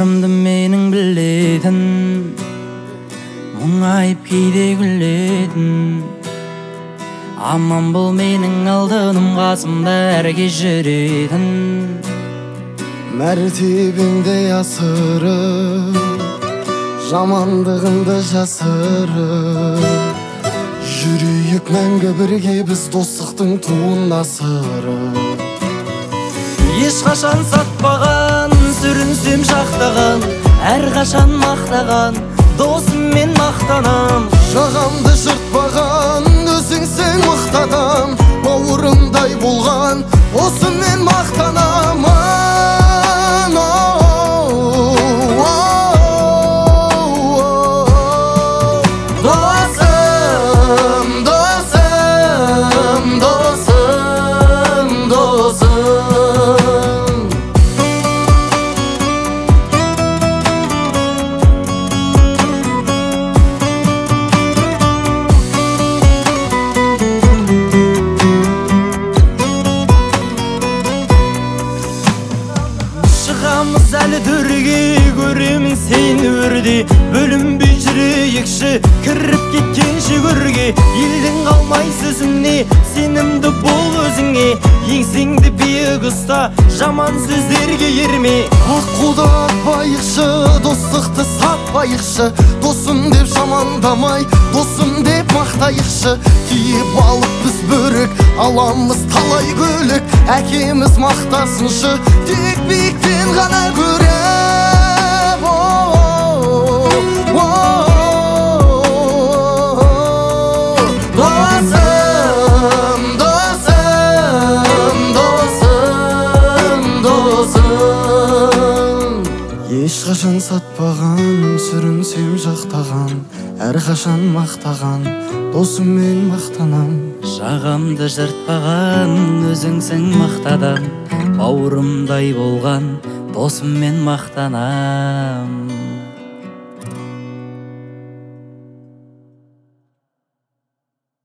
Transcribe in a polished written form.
барымды менің білетін, мұңайып кейде күлетін. Аман бол менің алтыным, қасымда әрге жүретін. Мәртебеңде асырып, жамандығыңды жасырып, жүрейік мәңгі бірге біз достықтың туын асырып. Ешқашан сатпаған, сүрінсем жақтаған, әрқашан мақтаған, досыммен мақтанам. Жағамды жыртпаған, өзіңсің мықты адам, бауырымдай болған, осымен мақтанам. Досым, досым, досым, досым. Шығамыз әлі төрге, көремін сен өрде, бөлінбей жүрейікші, кіріп кеткенше көрге. Елдің қалмай сөзіне, сенімді бол өзіңе, еңсеңді биік ұста, жаман сөздерге ерме. Аққуды атпайықшы, достықты сатпайықшы, досым деп жамандамай, досым деп мақтайықшы. Киіп алып біз бөрік, аламыз талай көлік, әкеміз мақтасыншы, тек биіктен ғана көрем. Досым, досым, досым, досым. Ешқашан сатпаған, сүрінсем жақтаған, әрқашан мақтаған, досыммен мақтанам. Жағамды жыртпаған, өзіңсің мақтадан, бауырымдай болған, досыммен мақтанам.